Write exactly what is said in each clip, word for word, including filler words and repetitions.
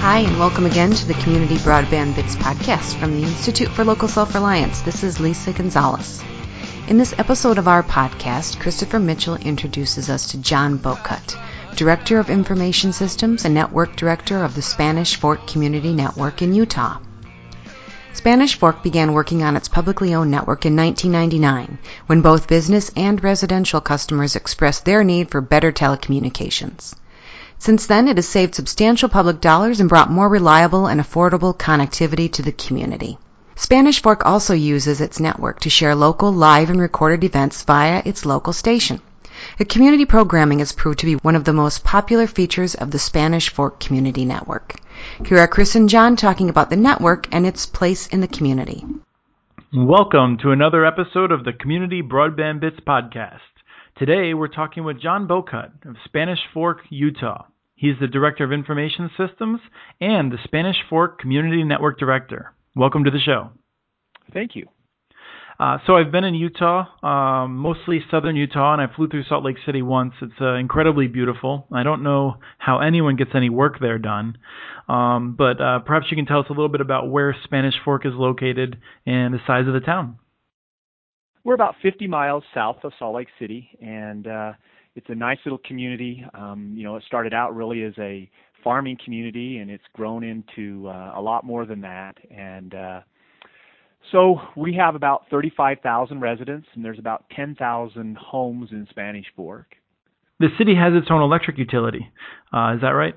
Hi, and welcome again to the Community Broadband Bits podcast from the Institute for Local Self-Reliance. This is Lisa Gonzalez. In this episode of our podcast, Christopher Mitchell introduces us to John Bocut, Director of Information Systems and Network Director of the Spanish Fork Community Network in Utah. Spanish Fork began working on its publicly owned network in nineteen ninety-nine, when both business and residential customers expressed their need for better telecommunications. Since then, it has saved substantial public dollars and brought more reliable and affordable connectivity to the community. Spanish Fork also uses its network to share local live and recorded events via its local station. The community programming has proved to be one of the most popular features of the Spanish Fork Community Network. Here are Chris and John talking about the network and its place in the community. Welcome to another episode of the Community Broadband Bits podcast. Today, we're talking with John Bocut of Spanish Fork, Utah. He's the Director of Information Systems and the Spanish Fork Community Network Director. Welcome to the show. Thank you. Uh, so I've been in Utah, um, mostly southern Utah, and I flew through Salt Lake City once. It's uh, incredibly beautiful. I don't know how anyone gets any work there done, um, but uh, perhaps you can tell us a little bit about where Spanish Fork is located and the size of the town. We're about fifty miles south of Salt Lake City, and uh, it's a nice little community. Um, you know, it started out really as a farming community, and it's grown into uh, a lot more than that. And uh, so we have about thirty-five thousand residents, and there's about ten thousand homes in Spanish Fork. The city has its own electric utility. Uh, is that right?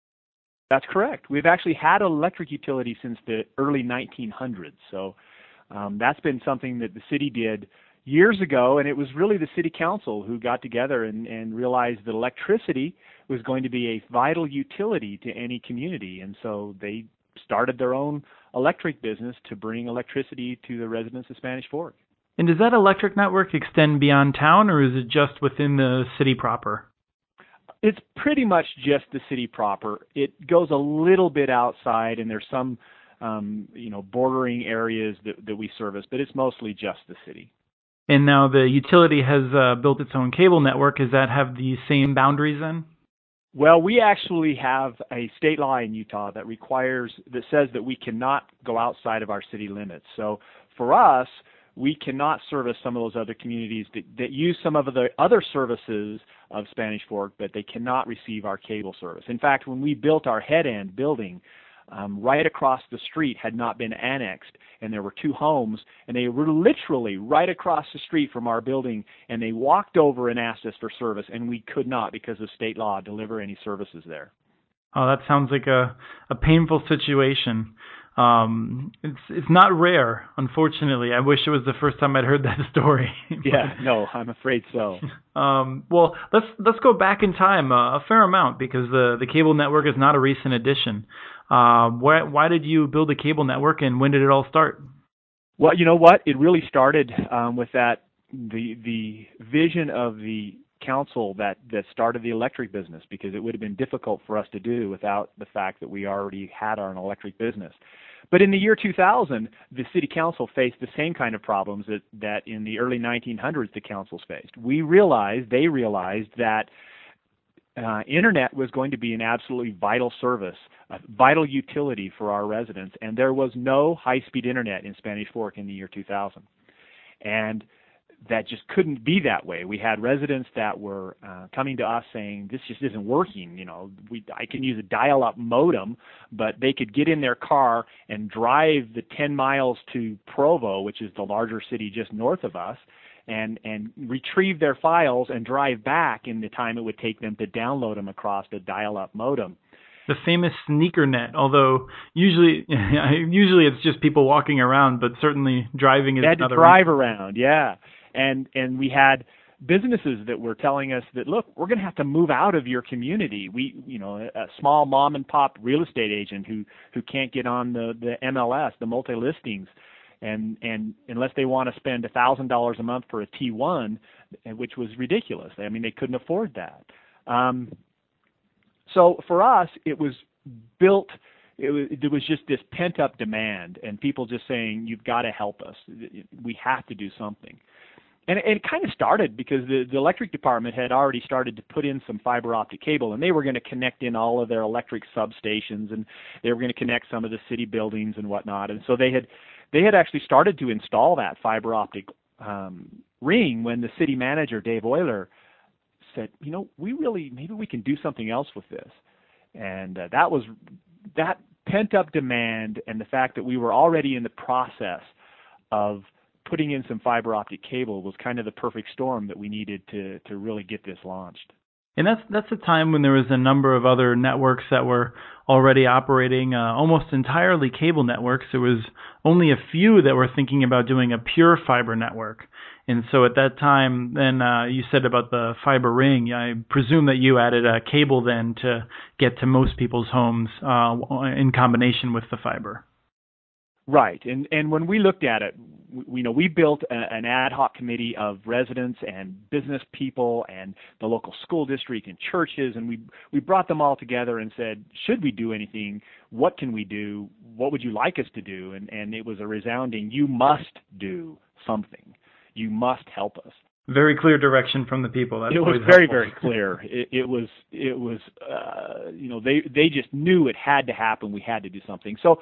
That's correct. We've actually had an electric utility since the early nineteen hundreds. So um, that's been something that the city did years ago, and it was really the city council who got together and, and realized that electricity was going to be a vital utility to any community, and so they started their own electric business to bring electricity to the residents of Spanish Fork. And does that electric network extend beyond town, or is it just within the city proper? It's pretty much just the city proper. It goes a little bit outside, and there's some um, you know, bordering areas that, that we service, but it's mostly just the city. And now the utility has uh, built its own cable network. Does that have the same boundaries then? Well, we actually have a state law in Utah that requires, that says that we cannot go outside of our city limits. So for us, we cannot service some of those other communities that, that use some of the other services of Spanish Fork, but they cannot receive our cable service. In fact, when we built our head end building, Um, right across the street had not been annexed, and there were two homes, and they were literally right across the street from our building, and they walked over and asked us for service, and we could not, because of state law, deliver any services there. Oh, that sounds like a, a painful situation. Um, it's it's not rare, unfortunately. I wish it was the first time I'd heard that story. Yeah, no, I'm afraid so. um, well, let's let's go back in time uh, a fair amount, because the, the cable network is not a recent addition. Uh, why, why did you build a cable network, and when did it all start? Well, you know what? It really started um, with that the the vision of the council that, that started the electric business, because it would have been difficult for us to do without the fact that we already had our own electric business. But in the year two thousand, the city council faced the same kind of problems that, that in the early nineteen hundreds the councils faced. We realized, they realized that Uh, internet was going to be an absolutely vital service, a vital utility for our residents, and there was no high-speed internet in Spanish Fork in the year two thousand. And that just couldn't be that way. We had residents that were uh, coming to us saying, this just isn't working. You know, we, I can use a dial-up modem, but they could get in their car and drive the ten miles to Provo, which is the larger city just north of us, and and retrieve their files and drive back in the time it would take them to download them across the dial-up modem. The famous sneaker net, although usually usually it's just people walking around, but certainly driving is they had another. to drive around, yeah. And and we had businesses that were telling us that, look, we're going to have to move out of your community. We, you know, a small mom and pop real estate agent who who can't get on the the M L S, the multi-listings. And and unless they want to spend a thousand dollars a month for a T one, which was ridiculous. I mean, they couldn't afford that. Um, so for us, it was built. It was, there was just this pent up demand, and people just saying, "You've got to help us. We have to do something." And it, it kind of started because the, the electric department had already started to put in some fiber optic cable, and they were going to connect in all of their electric substations, and they were going to connect some of the city buildings and whatnot. And so they had they had actually started to install that fiber optic um, ring when the city manager, Dave Euler, said, you know, we really, maybe we can do something else with this. And uh, that was that pent-up demand, and the fact that we were already in the process of putting in some fiber optic cable was kind of the perfect storm that we needed to to really get this launched. And that's that's a time when there was a number of other networks that were already operating, uh, almost entirely cable networks. There was only a few that were thinking about doing a pure fiber network. And so at that time, then uh, you said about the fiber ring, I presume that you added a cable then to get to most people's homes uh, in combination with the fiber. Right, and and when we looked at it, we, you know, we built a, an ad hoc committee of residents and business people and the local school district and churches, and we we brought them all together and said, should we do anything? What can we do? What would you like us to do? And and it was a resounding, you must do something. You must help us. Very clear direction from the people. That's it was very, helpful. very clear. It, it was, it was, uh, you know, they they just knew it had to happen. We had to do something. So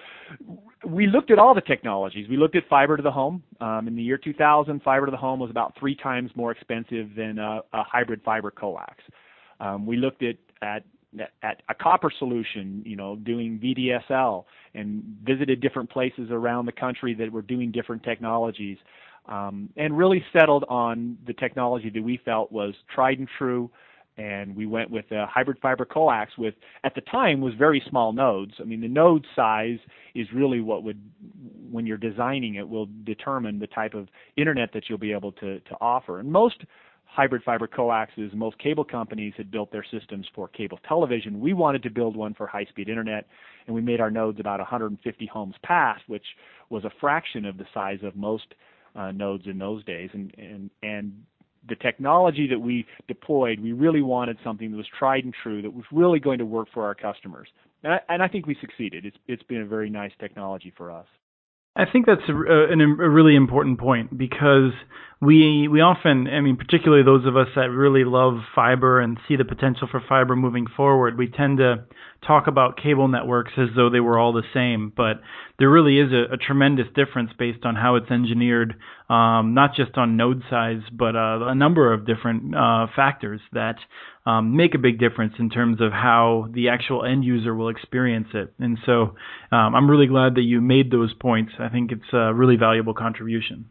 we looked at all the technologies. We looked at fiber to the home. Um, in the year two thousand, fiber to the home was about three times more expensive than a, a hybrid fiber coax. Um, we looked at, at at a copper solution, you know, doing V D S L, and visited different places around the country that were doing different technologies. Um, and really settled on the technology that we felt was tried and true, and we went with a hybrid fiber coax with, at the time, was very small nodes. I mean, the node size is really what would, when you're designing it, will determine the type of internet that you'll be able to, to offer. And most hybrid fiber coaxes, most cable companies had built their systems for cable television. We wanted to build one for high-speed internet, and we made our nodes about one hundred fifty homes past, which was a fraction of the size of most Uh, nodes in those days, and, and and the technology that we deployed, we really wanted something that was tried and true, that was really going to work for our customers, and I, and I think we succeeded. It's it's been a very nice technology for us. I think that's a, a, a really important point, because we we often, I mean, particularly those of us that really love fiber and see the potential for fiber moving forward, we tend to talk about cable networks as though they were all the same, but there really is a, a tremendous difference based on how it's engineered, um, not just on node size, but uh, a number of different uh, factors that um, make a big difference in terms of how the actual end user will experience it. And so um, I'm really glad that you made those points. I think it's a really valuable contribution.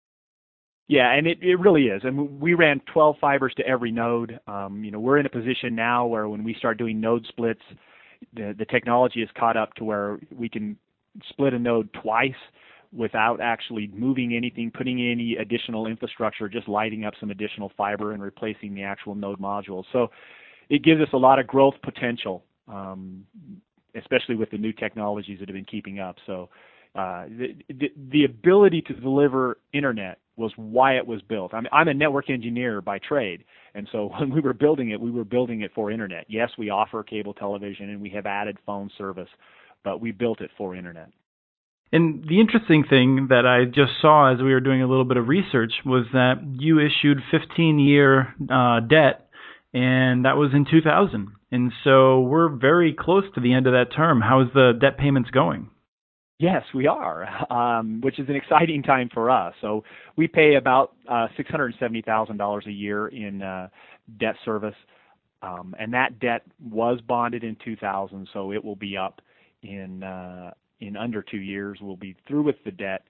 Yeah, and it, it really is. And we ran twelve fibers to every node. Um, you know, we're in a position now where when we start doing node splits, the, the technology is caught up to where we can split a node twice without actually moving anything, putting in any additional infrastructure, just lighting up some additional fiber and replacing the actual node modules. So it gives us a lot of growth potential, um, especially with the new technologies that have been keeping up. So uh, the, the, the ability to deliver internet was why it was built. I'm, I'm a network engineer by trade, and so when we were building it, we were building it for internet. Yes, we offer cable television, and we have added phone service, but we built it for internet. And the interesting thing that I just saw as we were doing a little bit of research was that you issued fifteen-year uh, debt, and that was in two thousand. And so we're very close to the end of that term. How's the debt payments going? Yes, we are, um, which is an exciting time for us. So we pay about uh, six hundred seventy thousand dollars a year in uh, debt service, um, and that debt was bonded in two thousand, so it will be up in uh, in under two years. We'll be through with the debt,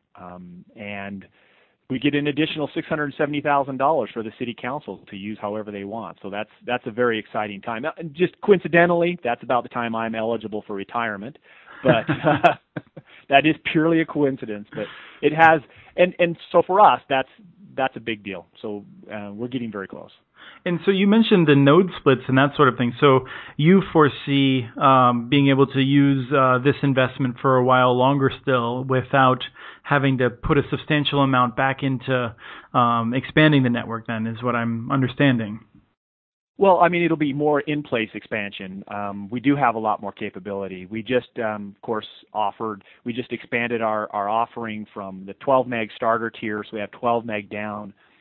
um, and we get an additional six hundred seventy thousand dollars for the city council to use however they want. So that's that's a very exciting time. Now, just coincidentally, that's about the time I'm eligible for retirement. But uh, that is purely a coincidence. But it has, and, and so for us, that's that's a big deal. So uh, we're getting very close. And so you mentioned the node splits and that sort of thing. So you foresee um, being able to use uh, this investment for a while longer still without having to put a substantial amount back into um, expanding the network, then, is what I'm understanding. Well, I mean, it'll be more in-place expansion. Um, we do have a lot more capability. We just, um, of course, offered, we just expanded our, our offering from the twelve meg starter tier, so we have twelve meg down,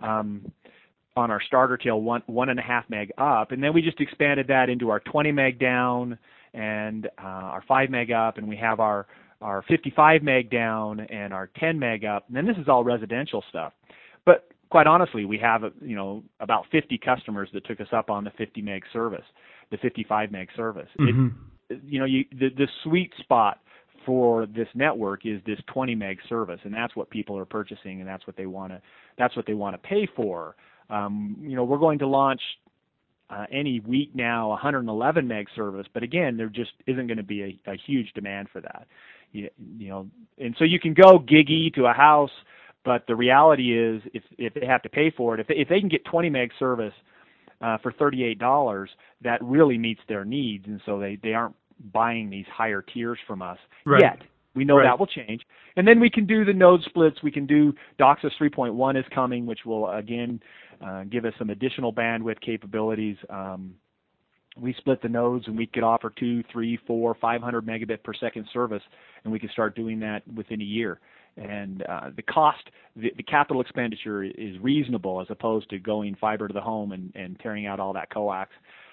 um, on our starter tail, one one and a half meg up, and then we just expanded that into our twenty meg down and uh, our five meg up, and we have our our fifty-five meg down and our ten meg up, and then this is all residential stuff. But quite honestly, we have you know about fifty customers that took us up on the fifty meg service, the fifty-five meg service. Mm-hmm. It, you know, you, the the sweet spot for this network is this twenty meg service, and that's what people are purchasing, and that's what they want to that's what they want to pay for. Um, you know, we're going to launch uh, any week now one hundred eleven meg service, but again, there just isn't going to be a, a huge demand for that. You, you know, and so you can go giggy to a house, but the reality is, if if they have to pay for it, if they, if they can get twenty meg service uh, for thirty-eight dollars, that really meets their needs, and so they they aren't buying these higher tiers from us right. yet. We know right. that will change. And then we can do the node splits. We can do DOCSIS three point one is coming, which will, again, uh, give us some additional bandwidth capabilities. Um, we split the nodes, and we could offer two, three, four, five hundred megabit per second service, and we can start doing that within a year. And uh, the cost, the, the capital expenditure is reasonable as opposed to going fiber to the home and, and tearing out all that coax.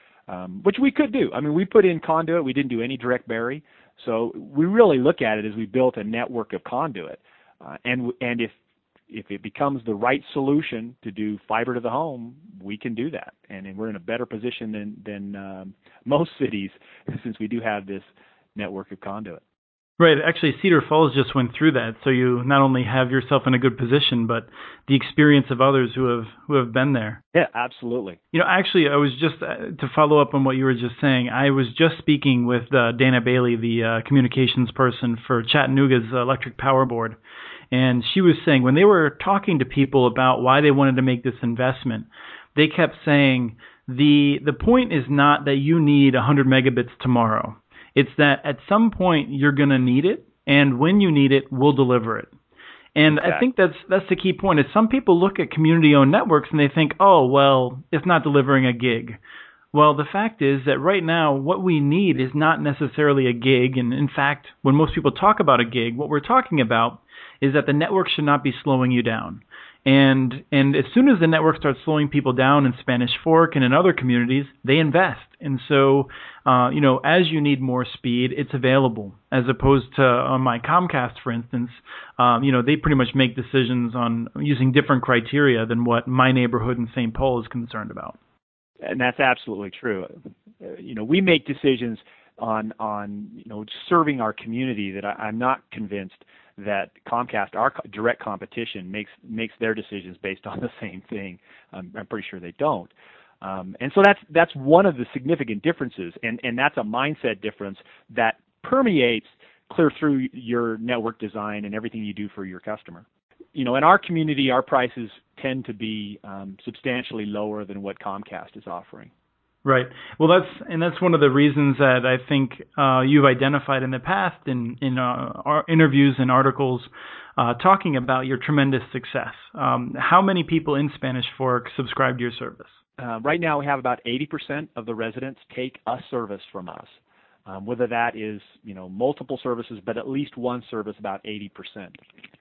Um, which we could do. I mean, we put in conduit. We didn't do any direct bury. So we really look at it as we built a network of conduit. Uh, and and if if it becomes the right solution to do fiber to the home, we can do that. And, and we're in a better position than, than um, most cities since we do have this network of conduit. Right. Actually, Cedar Falls just went through that. So you not only have yourself in a good position, but the experience of others who have who have been there. Yeah, absolutely. You know, actually, I was just, uh, to follow up on what you were just saying, I was just speaking with uh, Dana Bailey, the uh, communications person for Chattanooga's Electric Power Board. And she was saying when they were talking to people about why they wanted to make this investment, they kept saying the the point is not that you need one hundred megabits tomorrow. It's that at some point you're going to need it, and when you need it, we'll deliver it. And exactly. I think that's that's the key point. Is some people look at community-owned networks and they think, oh, well, it's not delivering a gig. Well, the fact is that right now what we need is not necessarily a gig. And in fact, when most people talk about a gig, what we're talking about is that the network should not be slowing you down. And and as soon as the network starts slowing people down in Spanish Fork and in other communities, they invest. And so, uh, you know, as you need more speed, it's available. As opposed to on my Comcast, for instance, um, you know, they pretty much make decisions on using different criteria than what my neighborhood in Saint Paul is concerned about. And that's absolutely true. You know, we make decisions on on you know serving our community that I, I'm not convinced that Comcast, our direct competition, makes makes their decisions based on the same thing. Um, I'm pretty sure they don't. Um, and so that's that's one of the significant differences, and, and that's a mindset difference that permeates clear through your network design and everything you do for your customer. You know, in our community, our prices tend to be um, substantially lower than what Comcast is offering. Right. Well, that's and that's one of the reasons that I think uh, you've identified in the past in in uh, our interviews and articles uh, talking about your tremendous success. Um, how many people in Spanish Fork subscribe to your service? Uh, right now, we have about eighty percent of the residents take a service from us. Um, whether that is you know multiple services, but at least one service, about eighty percent.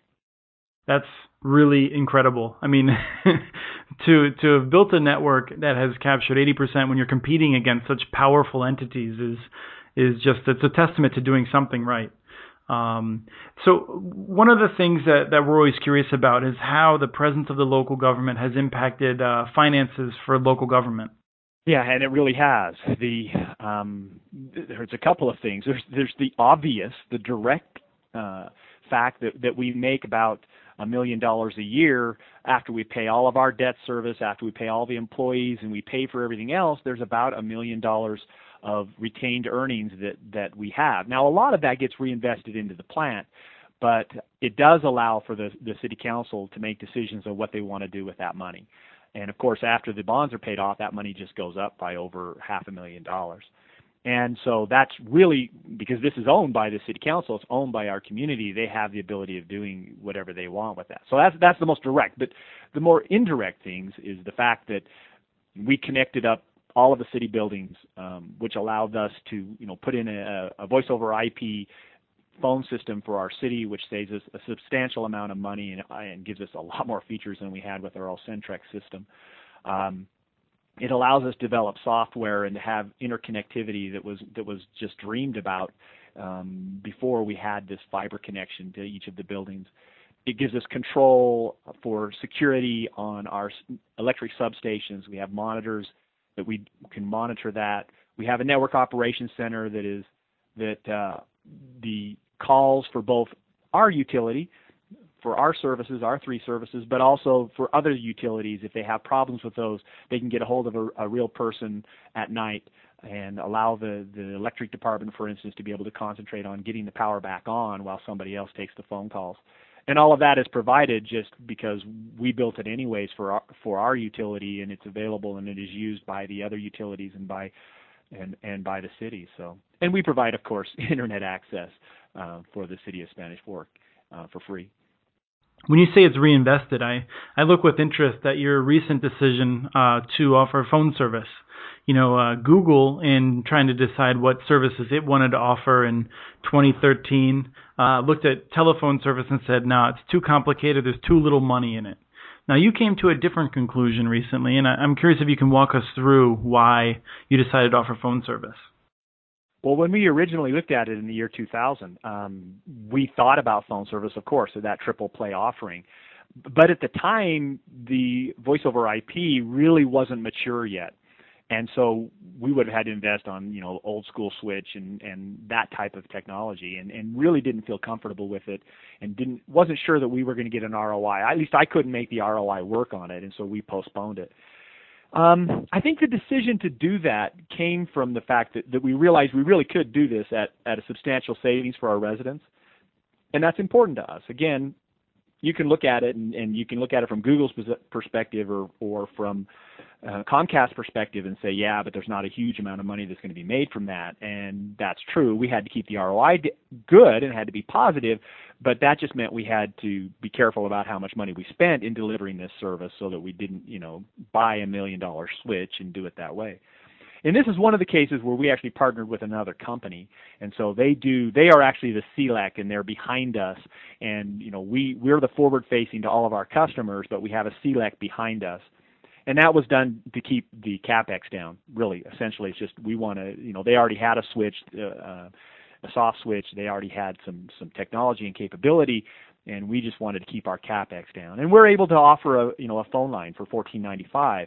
That's really incredible. I mean, to to have built a network that has captured eighty percent when you're competing against such powerful entities is is just, it's a testament to doing something right. Um, so one of the things that, that we're always curious about is how the presence of the local government has impacted uh, finances for local government. Yeah, and it really has. The um, there's a couple of things. There's there's the obvious, the direct uh, fact that, that we make about a million dollars a year after we pay all of our debt service, after we pay all the employees, and we pay for everything else. There's about a million dollars of retained earnings that, that we have. Now, a lot of that gets reinvested into the plant, but it does allow for the, the city council to make decisions on what they want to do with that money. And, of course, after the bonds are paid off, that money just goes up by over half a million dollars. And so that's really, because this is owned by the city council, it's owned by our community, they have the ability of doing whatever they want with that. So that's that's the most direct. But the more indirect things is the fact that we connected up all of the city buildings, um, which allowed us to, you know, put in a, a voice over I P phone system for our city, which saves us a substantial amount of money and, and gives us a lot more features than we had with our old Centrex system. Um, it allows us to develop software and to have interconnectivity that was that was just dreamed about um, before we had this fiber connection to each of the buildings. It gives us control for security on our electric substations. We have monitors that we can monitor that. We have a network operations center that is that uh, the calls for both our utility, for our services, our three services, but also for other utilities. If they have problems with those, they can get a hold of a, a real person at night and allow the, the electric department, for instance, to be able to concentrate on getting the power back on while somebody else takes the phone calls. And all of that is provided just because we built it anyways for our, for our utility, and it's available and it is used by the other utilities and by and and by the city. So, and we provide, of course, internet access uh, for the city of Spanish Fork uh, for free. When you say it's reinvested, I, I look with interest at your recent decision uh, to offer phone service. You know, uh, Google, in trying to decide what services it wanted to offer in twenty thirteen, uh, looked at telephone service and said, no, it's too complicated, there's too little money in it. Now, you came to a different conclusion recently, and I'm curious if you can walk us through why you decided to offer phone service. Well, when we originally looked at it in the year two thousand, um, we thought about phone service, of course, so that triple play offering. But at the time, the voice over I P really wasn't mature yet. And so we would have had to invest on, you know, old school switch and, and that type of technology, and, and really didn't feel comfortable with it, and didn't wasn't sure that we were going to get an R O I. At least I couldn't make the R O I work on it, and so we postponed it. Um, I think the decision to do that came from the fact that, that we realized we really could do this at, at a substantial savings for our residents, and that's important to us. Again, you can look at it, and, and you can look at it from Google's perspective or, or from uh, Comcast's perspective and say, yeah, but there's not a huge amount of money that's going to be made from that, and that's true. We had to keep the R O I good and it had to be positive, but that just meant we had to be careful about how much money we spent in delivering this service so that we didn't, you know, buy a million dollar switch and do it that way. And this is one of the cases where we actually partnered with another company, and so they do. They are actually the C L E C, and they're behind us. And you know, we we're the forward facing to all of our customers, but we have a C L E C behind us, and that was done to keep the capex down. Really, essentially, it's just we want to. You know, they already had a switch, uh, uh, a soft switch. They already had some some technology and capability, and we just wanted to keep our capex down. And we're able to offer a you know a phone line for fourteen ninety-five.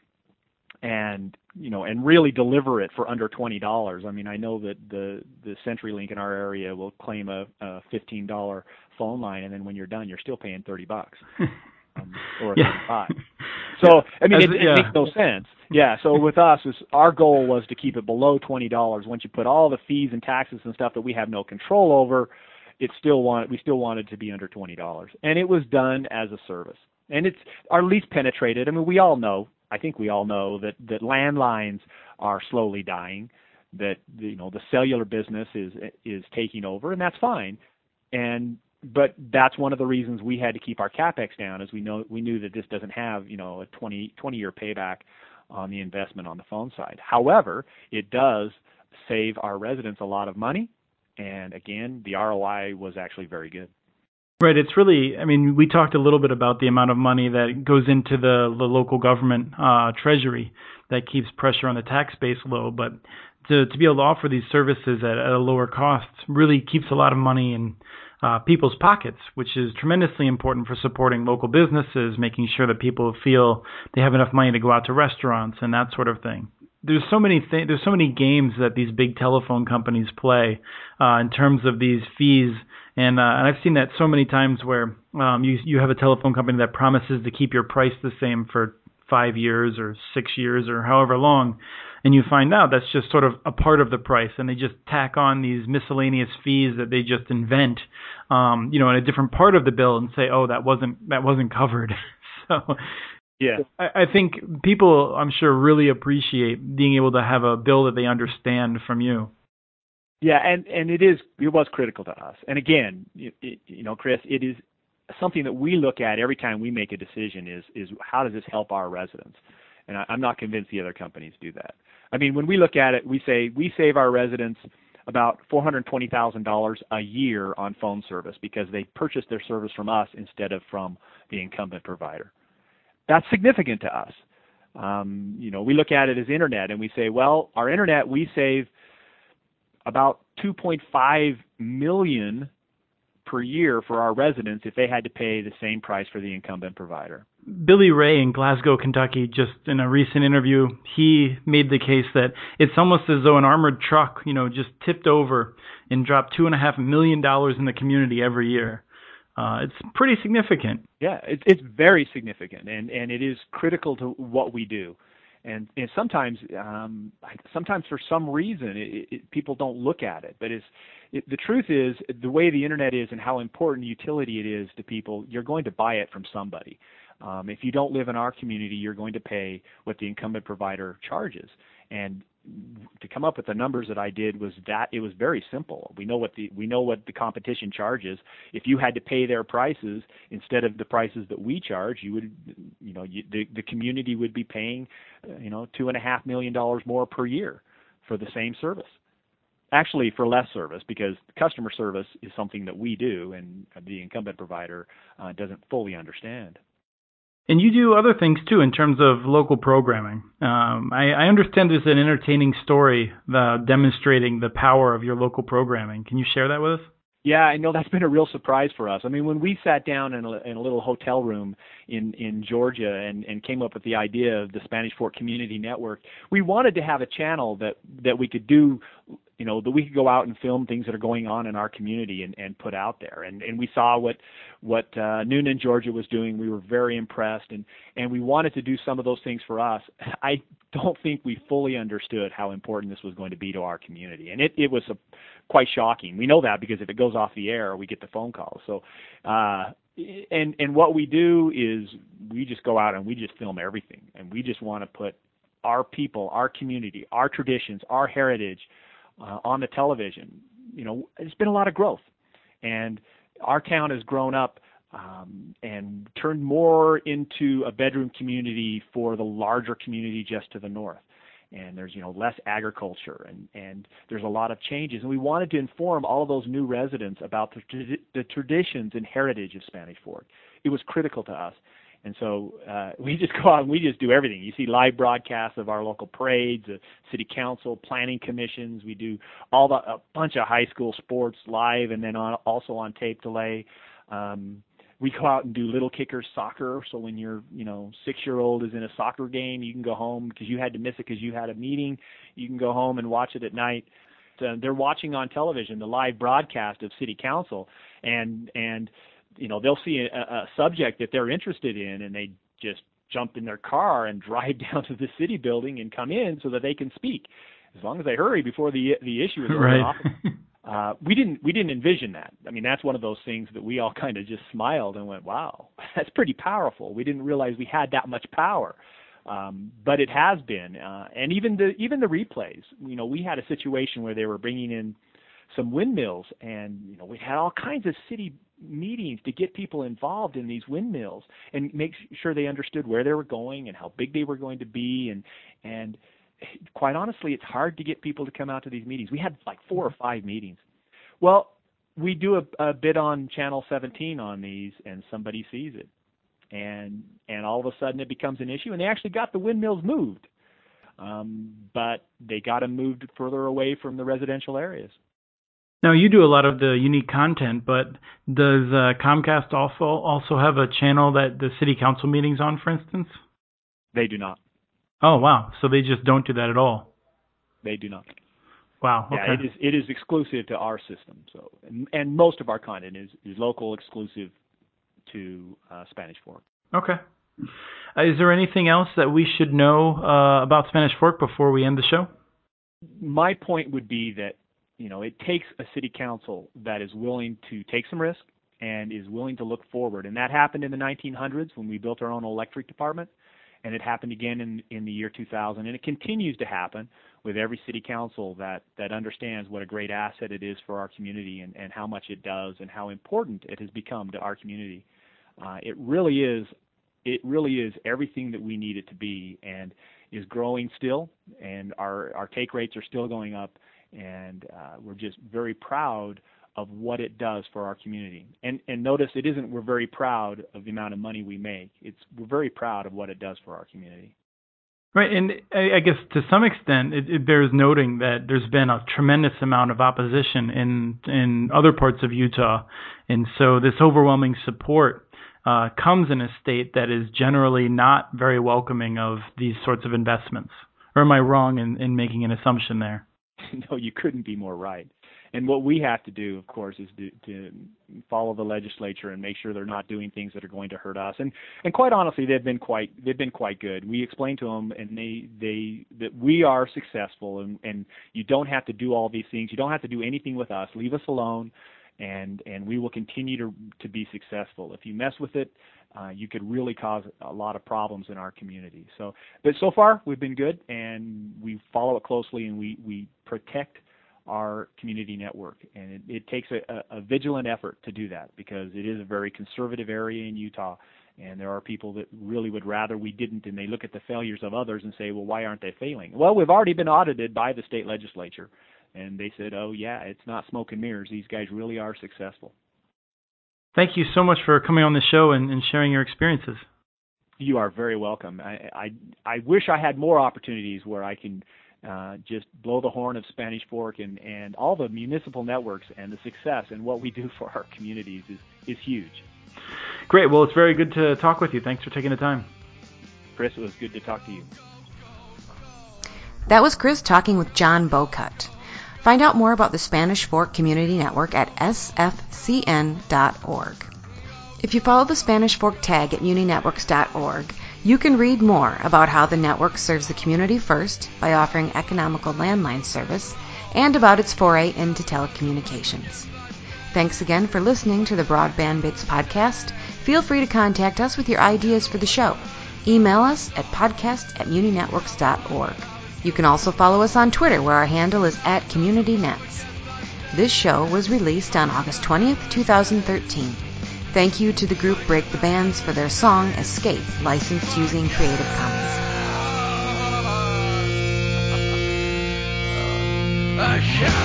And you know, and really deliver it for under twenty dollars. I mean, I know that the the CenturyLink in our area will claim a, a fifteen dollar phone line, and then when you're done, you're still paying thirty bucks um, or yeah. thirty-five. So I mean, As, it, it yeah. makes no sense. Yeah. So with us, is our goal was to keep it below twenty dollars. Once you put all the fees and taxes and stuff that we have no control over, it still want we still wanted to be under twenty dollars, and it was done as a service. And it's our least penetrated. I mean, we all know. I think we all know that, that landlines are slowly dying, that you know the cellular business is is taking over, and that's fine. And but that's one of the reasons we had to keep our capex down, as we know we knew that this doesn't have you know a twenty, twenty year payback on the investment on the phone side. However, it does save our residents a lot of money, and again, the R O I was actually very good. Right. It's really, I mean, we talked a little bit about the amount of money that goes into the, the local government uh, treasury that keeps pressure on the tax base low. But to, to be able to offer these services at, at a lower cost really keeps a lot of money in uh, people's pockets, which is tremendously important for supporting local businesses, making sure that people feel they have enough money to go out to restaurants and that sort of thing. There's so many th- there's so many games that these big telephone companies play uh, in terms of these fees. And, uh, and I've seen that so many times where um, you you have a telephone company that promises to keep your price the same for five years or six years or however long, and you find out that's just sort of a part of the price, and they just tack on these miscellaneous fees that they just invent, um, you know, in a different part of the bill and say, oh, that wasn't that wasn't covered. So yeah, I, I think people, I'm sure, really appreciate being able to have a bill that they understand from you. Yeah, and, and it is it was critical to us. And again, it, it, you know, Chris, it is something that we look at every time we make a decision is is how does this help our residents? And I, I'm not convinced the other companies do that. I mean, when we look at it, we say we save our residents about four hundred twenty thousand dollars a year on phone service because they purchased their service from us instead of from the incumbent provider. That's significant to us. Um, you know, we look at it as internet and we say, well, our internet, we save about two point five million dollars per year for our residents if they had to pay the same price for the incumbent provider. Billy Ray in Glasgow, Kentucky, just in a recent interview, he made the case that it's almost as though an armored truck, you know, just tipped over and dropped two and a half million dollars in the community every year. Uh, it's pretty significant. Yeah, it, it's very significant, and, and it is critical to what we do. And, and sometimes, um, sometimes for some reason, it, it, people don't look at it. But it's, it, the truth is, the way the internet is and how important utility it is to people, you're going to buy it from somebody. Um, if you don't live in our community, you're going to pay what the incumbent provider charges. And to come up with the numbers that I did was that it was very simple. We know what the we know what the competition charges. If you had to pay their prices instead of the prices that we charge, you would, you know, you, the the community would be paying, you know, two and a half million dollars more per year for the same service. Actually, for less service, because customer service is something that we do, and the incumbent provider uh, doesn't fully understand. And you do other things, too, in terms of local programming. Um, I, I understand there's an entertaining story uh, demonstrating the power of your local programming. Can you share that with us? Yeah, I know that's been a real surprise for us. I mean, when we sat down in a, in a little hotel room in, in Georgia and, and came up with the idea of the Spanish Fork Community Network, we wanted to have a channel that, that we could do, you know, that we could go out and film things that are going on in our community and, and put out there. And, and we saw what what uh, Newnan, Georgia was doing. We were very impressed, and, and we wanted to do some of those things for us. I don't think we fully understood how important this was going to be to our community, and it, it was a, quite shocking. We know that because if it goes off the air, we get the phone calls. So, uh, and and what we do is we just go out and we just film everything, and we just want to put our people, our community, our traditions, our heritage uh, on the television. You know, there's been a lot of growth, and our town has grown up um, and turned more into a bedroom community for the larger community just to the north. And there's, you know, less agriculture, and, and there's a lot of changes. And we wanted to inform all of those new residents about the, the traditions and heritage of Spanish Fork. It was critical to us. And so uh, we just go out and we just do everything. You see live broadcasts of our local parades, uh, city council, planning commissions. We do all the, a bunch of high school sports live and then on, also on tape delay. Um, we go out and do Little Kickers soccer. So when your, you know, six-year-old is in a soccer game, you can go home because you had to miss it because you had a meeting. You can go home and watch it at night. So they're watching on television the live broadcast of city council, and and you know, they'll see a, a subject that they're interested in, and they just jump in their car and drive down to the city building and come in so that they can speak, as long as they hurry before the the issue is over. Right. Uh, we didn't we didn't envision that. I mean, that's one of those things that we all kind of just smiled and went, "Wow, that's pretty powerful." We didn't realize we had that much power, um, but it has been. Uh, and even the even the replays. You know, we had a situation where they were bringing in some windmills, and you know, we had all kinds of city meetings to get people involved in these windmills and make sure they understood where they were going and how big they were going to be. And and quite honestly, it's hard to get people to come out to these meetings. We had like four or five meetings. Well, we do a, a bit on Channel seventeen on these, and somebody sees it, and and all of a sudden it becomes an issue, and they actually got the windmills moved, um, but they got them moved further away from the residential areas. Now, you do a lot of the unique content, but does uh, Comcast also also have a channel that the city council meetings on, for instance? They do not. Oh, wow. So they just don't do that at all? They do not. Wow. Okay. Yeah, it is it is exclusive to our system. So, and, and most of our content is, is local, exclusive to uh, Spanish Fork. Okay. Uh, is there anything else that we should know uh, about Spanish Fork before we end the show? My point would be that, you know, it takes a city council that is willing to take some risk and is willing to look forward. And that happened in the nineteen hundreds when we built our own electric department. And it happened again in, in the year two thousand. And it continues to happen with every city council that, that understands what a great asset it is for our community, and, and how much it does and how important it has become to our community. Uh, it really is it really is everything that we need it to be, and is growing still. And our, our take rates are still going up. and uh, we're just very proud of what it does for our community. And and notice it isn't we're very proud of the amount of money we make. It's we're very proud of what it does for our community. Right, and I guess to some extent it, it bears noting that there's been a tremendous amount of opposition in in other parts of Utah, and so this overwhelming support uh, comes in a state that is generally not very welcoming of these sorts of investments. Or am I wrong in, in making an assumption there? No, you couldn't be more right. And what we have to do, of course, is to, to follow the legislature and make sure they're not doing things that are going to hurt us. And and quite honestly, they've been quite they've been quite good. We explain to them, and they they that we are successful, and and you don't have to do all these things. You don't have to do anything with us. Leave us alone, and and we will continue to to be successful. If you mess with it, uh, you could really cause a lot of problems in our community. So, but so far we've been good, and we follow it closely, and we we protect our community network, and it, it takes a, a vigilant effort to do that, because it is a very conservative area in Utah, and there are people that really would rather we didn't, and they look at the failures of others and say, well, why aren't they failing? Well, we've already been audited by the state legislature, and they said, oh yeah, it's not smoke and mirrors. These guys really are successful. Thank you so much for coming on the show and, and sharing your experiences. You are very welcome. I, I, I wish I had more opportunities where I can Uh, just blow the horn of Spanish Fork, and, and all the municipal networks and the success and what we do for our communities is, is huge. Great. Well, it's very good to talk with you. Thanks for taking the time. Chris, it was good to talk to you. That was Chris talking with John Bocut. Find out more about the Spanish Fork Community Network at s f c n dot org. If you follow the Spanish Fork tag at muni networks dot org, you can read more about how the network serves the community first by offering economical landline service, and about its foray into telecommunications. Thanks again for listening to the Broadband Bits podcast. Feel free to contact us with your ideas for the show. Email us at podcast at muni networks dot org. You can also follow us on Twitter, where our handle is at CommunityNets. This show was released on August twentieth, twenty thirteen. Thank you to the group Break the Bands for their song Escape, licensed using Creative Commons. I